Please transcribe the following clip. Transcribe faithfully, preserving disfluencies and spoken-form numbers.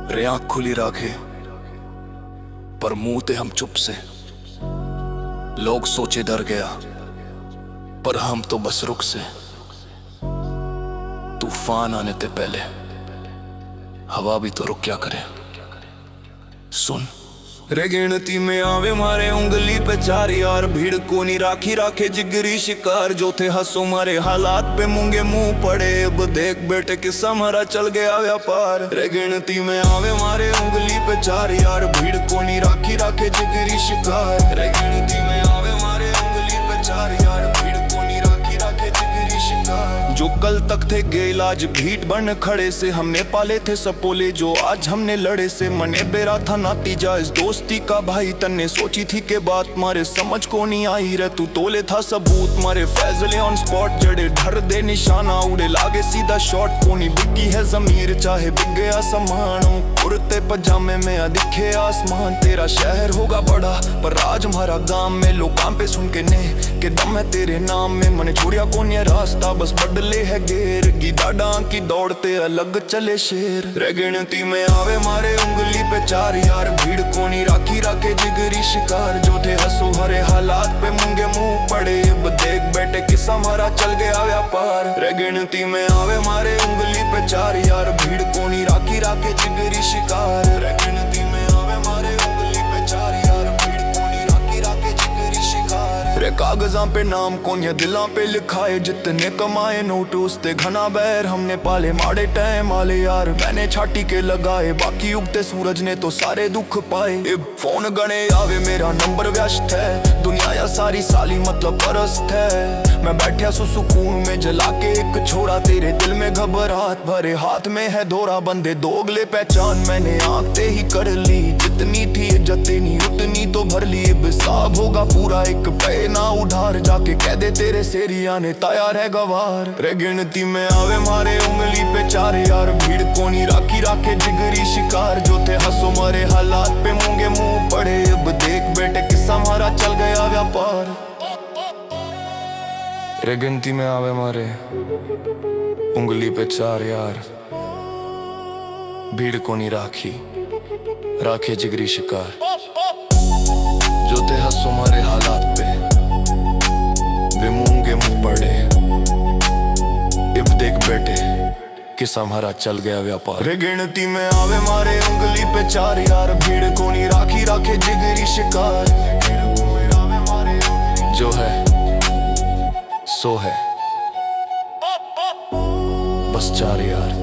रे आँख खुली राखे पर मुंह ते हम चुप से। लोग सोचे डर गया पर हम तो बस रुक से। तूफान आने ते पहले हवा भी तो रुक क्या करे। सुन रे गिनती में आवे मारे उंगली पे चार यार, भीड़ को नहीं राखी राखे जिगरी शिकार। जो थे हंसो मारे हालात पे मूंगे मुंह पड़े, अब देख बेटे किस्सा हमारा चल गया व्यापार। रे गिनती में आवे मारे उंगली पे चार यार, भीड़ को नहीं राखी राखे जिगरी शिकार। रे गिनती में आवे मारे उंगली पे चार यार, भीड़ को नहीं राखी राखे जिगरी शिकार। जो कल तक थे गेल आज भीट बन खड़े से, हमने पाले थे सपोले जो आज हमने लड़े से। मने बेरा था नातीजा इस दोस्ती का भाई, तन्ने सोची थी के बात मारे समझ को नहीं आई रे। तू तोले था सबूत मारे फैजले ऑन स्पॉट, जड़े ढर दे निशाना उड़े लागे सीधा शॉट। कोनी बिकी है जमीर चाहे बिक गया सामान, कुर्ते पजामे में दिखे आसमान। तेरा शहर होगा बड़ा पर राज हमारा गांव में, लोकां पे सुन के ने के दम है तेरे नाम में। मने छोड़िया कौन ये रास्ता बस बदले है गेर, गिदाडा की दौड़ते अलग चले शेर। रे गिनती में आवे मारे उंगली पे चार यार, भीड़ को नहीं राखी राखे जिगरी शिकार। जो थे हंसो हरे हालात पे मूंगे मुंह पड़े, अब देख बेटे किस्सा हमारा चल गया व्यापार। रे गिनती में आवे मारे उंगली पे चार यार, भीड़ को नहीं राखी राखे जिगरी शिकार। रे गिनती में आवे मारे उंगली पे चार यार, भीड़ को नहीं राखी राखे जिगरी शिकार। रे कागजां पे नाम कौन या दिलां पे लिखाए, जितने कमाए नोट उसते घना बैर। हमने पाले माड़े टाइम आले यार, मैंने छाटी के लगाए, बाकी उगते सूरज ने तो सारे दुख पाए। अब फोन गणे आवे मेरा नंबर व्यस्त है, दुनिया या सारी साली मतलब परस्त है। मैं बैठा सु सुकून में जला के एक छोड़ा, तेरे दिल में घबराहट भरे हाथ में है दौरा। बंदे दोगले पहचान मैंने आंखते ही कर ली, जितनी थी इज्जत नहीं उतनी तो भर ली। अब हिसाब होगा पूरा एक पे ना उधार, जाके कह दे तेरे सेरिया ने तैयार है गवार। रे गिनती में आवे मारे उंगली पे चार यार, भीड़ को नहीं राखी राखे जिगरी शिकार। जो थे हंसो मारे हालात पे मूंगे मुंह पड़े, अब देख बेटे किस्सा हमारा चल गया व्यापार। रे गिनती में आवे मारे उंगली पे चार यार, भीड़ को नहीं राखी राखे जिगरी शिकार। जो थे हंसो मारे हालात पे वे मूंगे मुंह पड़े, अब देख बेटे किस्सा हमारा चल गया व्यापार। रे गिनती में आवे मारे उंगली पे चार यार, भीड़ को नहीं राखी राखे जिगरी शिकार। जो है सो है बस चार यार।